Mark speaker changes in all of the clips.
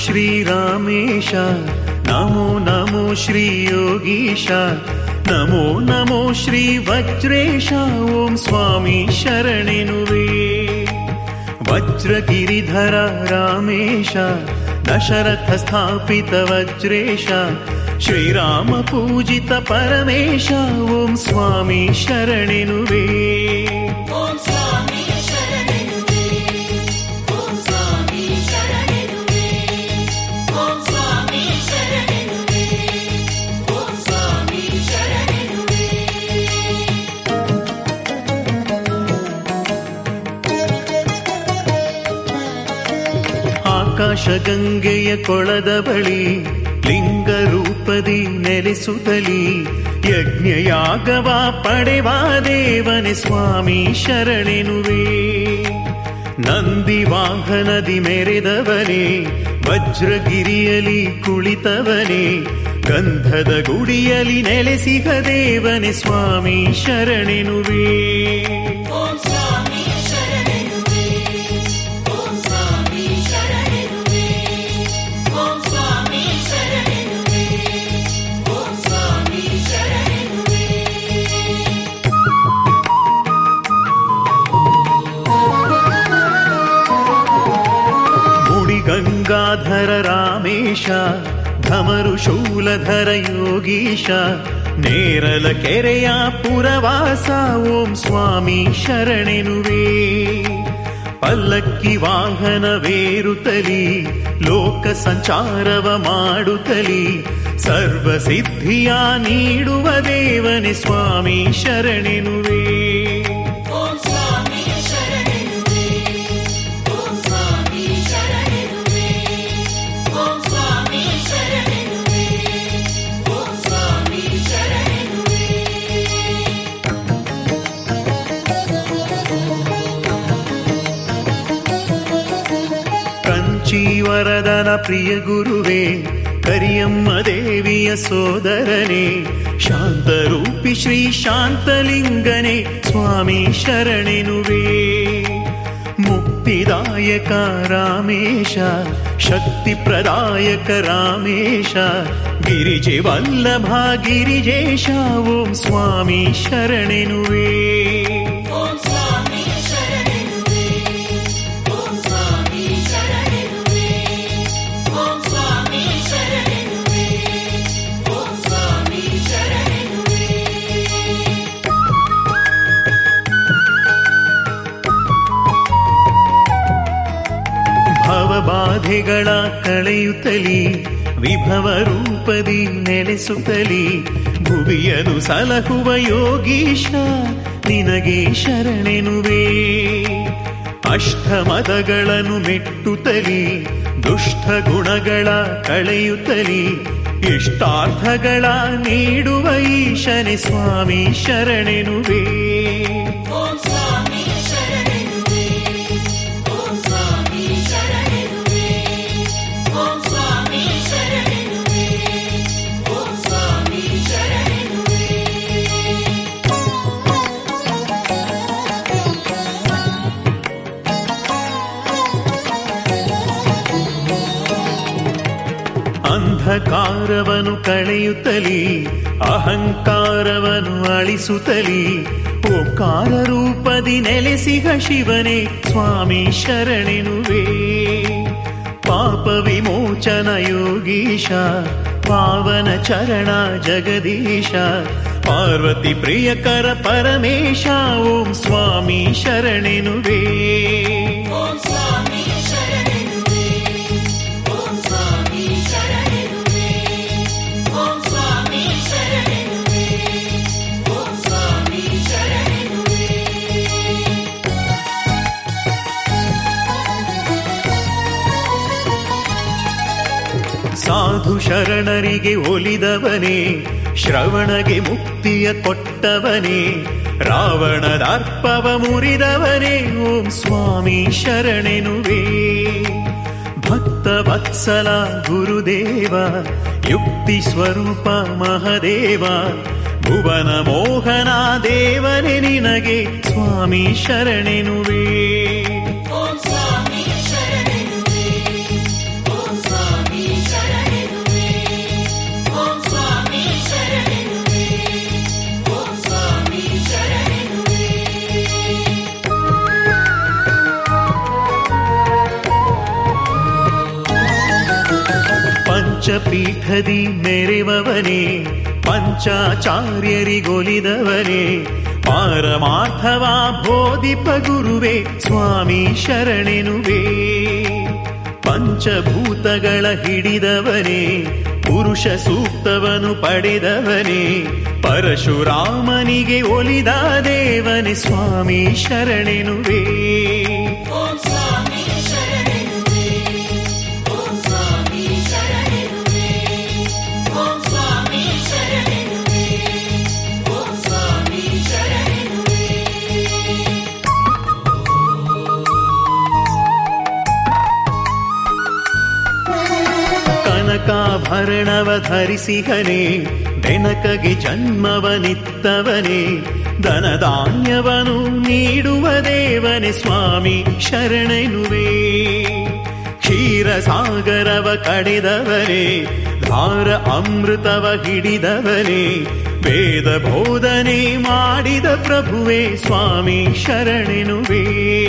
Speaker 1: ಶ್ರೀರಾಮೇಶ, ನಮೋ ನಮೋ ಶ್ರೀ ಯೋಗೀಶ, ನಮೋ ನಮೋ ಶ್ರೀ ವಜ್ರೇಶ. ಓಂ ಸ್ವಾಮಿ ಶರಣೆನುವೆ. ವಜ್ರಗಿರಿಧರ ರಾಮೇಶ, ದಶರಥ ಸ್ಥಾಪಿತ ವಜ್ರೇಶ, ಶ್ರೀರಾಮ ಪೂಜಿತ ಪರಮೇಶ. ಓಂ ಸ್ವಾಮಿ ಶರಣೆನುವೆ. ಆಕಾಶ ಗಂಗೆಯ ಕೊಳದ ಬಳಿ ಲಿಂಗ ರೂಪದಿ ನೆಲೆಸುತ್ತಲಿ, ಯಜ್ಞಯಾಗವ ಪಡೆವ ದೇವನೇ ಸ್ವಾಮಿ ಶರಣೆನುವೆ. ನಂದಿ ವಾಹನದಿ ಮೆರೆದವನೇ, ವಜ್ರಗಿರಿಯಲಿ ಕುಳಿತವನೇ, ಗಂಧದ ಗುಡಿಯಲಿ ನೆಲೆಸಿಗ ದೇವನೇ ಸ್ವಾಮಿ ಶರಣೆನುವೆ. ಗಂಗಾಧರ ರಾಮೇಶ, ಧಮರು ಶೂಲಧರ ಯೋಗೀಶ, ನೇರಲ ಕೆರೆಯ ಪುರವಾಸ. ಓಂ ಸ್ವಾಮಿ ಶರಣೆನುವೆ. ಪಲ್ಲಕ್ಕಿ ವಾಹನವೇರುತ್ತಲಿ, ಲೋಕ ಸಂಚಾರವ ಮಾಡುತ್ತಲಿ, ಸರ್ವಸಿದ್ಧಿಯ ನೀಡುವ ದೇವನೇ ಸ್ವಾಮಿ ಶರಣೆನುವೆ. ವರದನ ಪ್ರಿಯ ಗುರುವೇ, ಕರಿಯಮ್ಮ ದೇವಿಯ ಸೋದರನೇ, ಶಾಂತರೂಪಿ ಶ್ರೀ ಶಾಂತಲಿಂಗನೇ ಸ್ವಾಮಿ ಶರಣೆನುವೆ. ಮುಕ್ತಿದಾಯಕ ರಾಮೇಶ, ಶಕ್ತಿ ಪ್ರದಾಯಕ ರಾಮೇಶ, ಗಿರಿಜೆ ವಲ್ಲಭ ಗಿರಿಜೇಶ. ಓಂ ಸ್ವಾಮಿ ಶರಣೆನುವೆ. ಭವಬಾಧೆಗಳ ಕಳೆಯುತ್ತಲಿ, ವಿಭವ ರೂಪದಿ ನೆಲೆಸುತ್ತಲಿ, ಭುವಿಯನು ಸಲಹುವ ಯೋಗೀಶ ನಿನಗೆ ಶರಣೆನುವೆ. ಅಷ್ಟಮದಗಳನ್ನು ಮೆಟ್ಟುತ್ತಲಿ, ದುಷ್ಟ ಗುಣಗಳ ಕಳೆಯುತ್ತಲಿ, ಇಷ್ಟಾರ್ಥಗಳ ನೀಡುವ ಈಶನೆ ಸ್ವಾಮಿ ಶರಣೆನುವೆ. ಅಂಧಕಾರವನ್ನು ಕಳೆಯುತ್ತಲಿ, ಅಹಂಕಾರವನ್ನು ಅಳಿಸುತ್ತಲಿ, ಓಂಕಾರ ರೂಪದಿ ನೆಲೆಸಿಗ ಶಿವನೇ ಸ್ವಾಮಿ ಶರಣೆನುವೆ. ಪಾಪ ವಿಮೋಚನ ಯೋಗೀಶ, ಪಾವನ ಚರಣ ಜಗದೀಶ, ಪಾರ್ವತಿ ಪ್ರಿಯಕರ ಪರಮೇಶ. ಓಂ ಸ್ವಾಮಿ ಶರಣೆನುವೆ. ಸಾಧು ಶರಣರಿಗೆ ಒಲಿದವನೇ, ಶ್ರವಣಗೆ ಮುಕ್ತಿಯ ಕೊಟ್ಟವನೇ, ರಾವಣದರ್ಪವ ಮುರಿದವನೇ. ಓಂ ಸ್ವಾಮಿ ಶರಣೆನುವೆ. ಭಕ್ತ ವತ್ಸಲ ಗುರುದೇವ, ಯುಕ್ತಿ ಸ್ವರೂಪ ಮಹದೇವ, ಭುವನ ಮೋಹನ ದೇವನೇ ನಿನಗೆ ಸ್ವಾಮಿ ಶರಣೆನುವೆ.
Speaker 2: ಓಂ ಸ್ವಾಮಿ ಶರಣೆನುವೆ. ಓಂ ಸ್ವಾಮಿ
Speaker 1: ಪಂಚಪೀಠದಿ ಮೆರೆವವನೇ ಪಂಚಾಚಾರ್ಯರಿಗೊಲಿದವನೇ ಪಾರಮಾರ್ಥವ ಬೋಧಿಪ ಗುರುವೇ ಸ್ವಾಮಿ ಶರಣೆನುವೇ. ಪಂಚಭೂತಗಳ ಹಿಡಿದವನೇ ಪುರುಷ ಸೂಕ್ತವನು ಪಡೆದವನೇ ಪರಶುರಾಮನಿಗೆ ಒಲಿದ ದೇವನೇ ಸ್ವಾಮಿ ಶರಣೆನುವೇ. ಕನಕಾಭರಣವ ಧರಿಸಿಹನೇ ಬೆನಕಗೆ ಜನ್ಮವನಿತ್ತವನೇ ಧನಧಾನ್ಯವನು ನೀಡುವ ದೇವನೇ ಸ್ವಾಮಿ ಶರಣೆನುವೇ. ಕ್ಷೀರಸಾಗರವ ಕಡೆದವನೇ ಧಾರ ಅಮೃತವ ಹಿಡಿದವನೇ ವೇದ ಬೋಧನೆ ಮಾಡಿದ ಪ್ರಭುವೇ ಸ್ವಾಮಿ ಶರಣೆನುವೇ.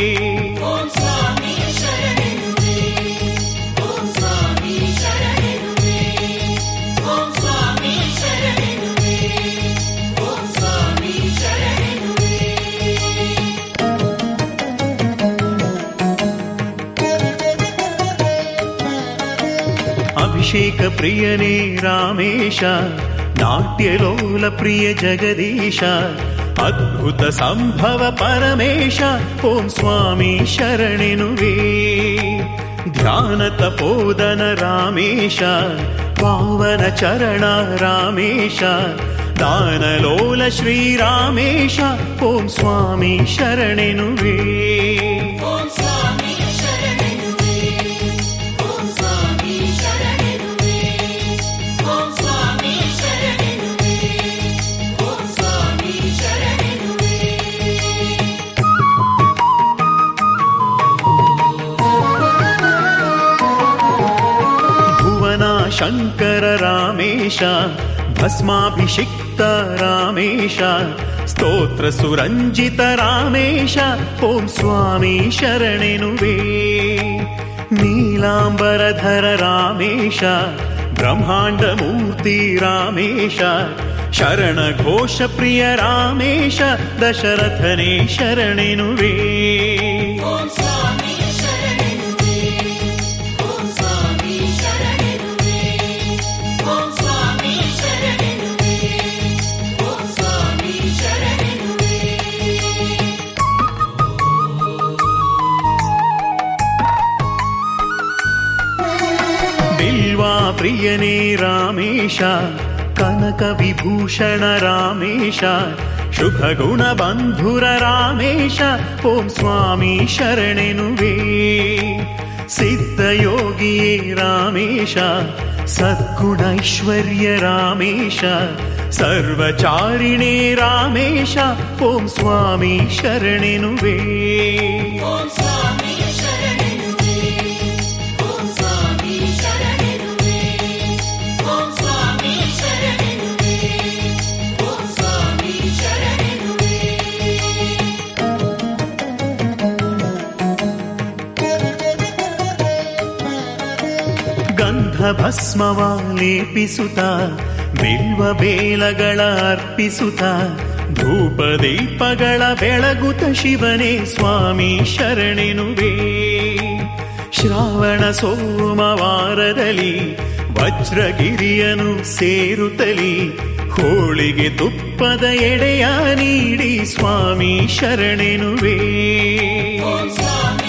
Speaker 1: ಅಭಿಷೇಕ ಪ್ರಿಯನೇ ರಾಮೇಶ ನಾಟ್ಯಲೋಲ ಪ್ರಿಯ ಜಗದೀಶ ಅದ್ಭುತ ಸಂಭವ ಪರಮೇಶ ಓಂ ಸ್ವಾಮಿ ಶರಣೆನುವೇ. ಧ್ಯಾನ ತಪೋದನ ರಾಮೇಶ ಪಾವನ ಚರಣ ರಾಮೇಶ ದಾನಲೋಲ ಶ್ರೀರಾಮೇಶ ಓಂ ಸ್ವಾಮಿ ಶರಣೆನುವೇ. ಶಂಕರ ರಾಮೇಶ ಭಸ್ಮಾಭಿಷಿಕ್ತ ರಾಮೇಶ ಸ್ತೋತ್ರ ಸುರಂಜಿತ ರಾಮೇಶ ಓಂ ಸ್ವಾಮಿ ಶರಣೆನುವೇ. ನೀಲಾಂಬರಧರ ರಾಮೇಶ ಬ್ರಹ್ಮಾಂಡ ಮೂರ್ತಿ ರಾಮೇಶ ಶರಣ ಘೋಷ ಪ್ರಿಯ ರಾಮೇಶ ದಶರಥನೇ ಶರಣೆನುವೇ. ಪ್ರಿಯನೇ ರಾಮೇಶ ಕನಕ ವಿಭೂಷಣ ರಾಮೇಶ ಶುಭ ಗುಣ ಬಂಧುರ ರಾಮೇಶ ಓಂ ಸ್ವಾಮಿ ಶರಣೆನುವೇ. ಸಿದ್ಧಯೋಗಿಯೇ ರಾಮೇಶ ಸದ್ಗುಣೈಶ್ವರ್ಯ ರಾಮೇಶ ಸರ್ವಚಾರಿಣೇ ರಾಮೇಶ ಓಂ ಸ್ವಾಮಿ ಶರಣೆನುವೇ. ಭಸ್ಮವ ಲೇಪಿಸುತ್ತ ಬಿಲ್ವ ಬೇಲಗಳ ಅರ್ಪಿಸುತ್ತ ಧೂಪ ದೀಪಗಳ ಬೆಳಗುತ್ತ ಶಿವನೇ ಸ್ವಾಮಿ ಶರಣೆನುವೇ. ಶ್ರಾವಣ ಸೋಮವಾರದಲ್ಲಿ ವಜ್ರಗಿರಿಯನು ಸೇರುತ್ತಲಿ ಹೋಳಿಗೆ ತುಪ್ಪದ ಎಡೆಯ ನೀಡಿ ಸ್ವಾಮಿ ಶರಣೆನುವೇ.